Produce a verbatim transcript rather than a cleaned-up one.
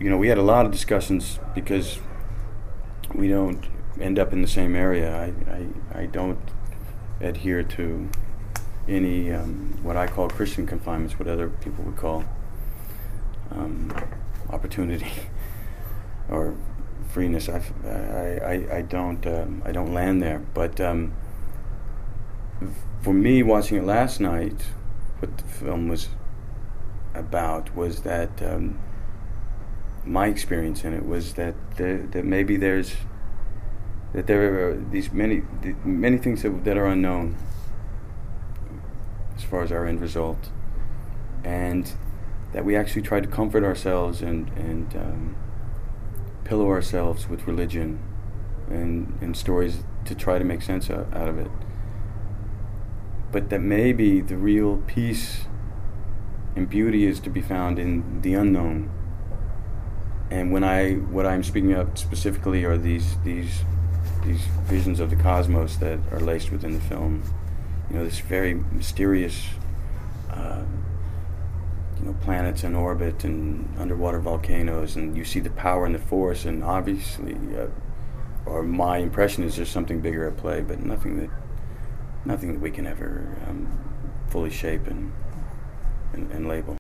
you know, we had a lot of discussions because we don't end up in the same area. I, I, I don't adhere to any um, what I call Christian confinements, what other people would call um, opportunity or freeness. I, I, I don't um, I don't land there. But um, for me, watching it last night, what the film was about was that um, my experience in it was that there, that maybe there's that there are these many many things that, that are unknown as far as our end result, and that we actually try to comfort ourselves and and um, pillow ourselves with religion and and stories to try to make sense out, out of it. But that maybe the real peace and beauty is to be found in the unknown. And when I what I'm speaking of specifically are these these these visions of the cosmos that are laced within the film. You know, this very mysterious, uh, you know, planets in orbit and underwater volcanoes, and you see the power and the force, and obviously, uh, or my impression is there's something bigger at play, but nothing that nothing that we can ever um, fully shape and, and, and label.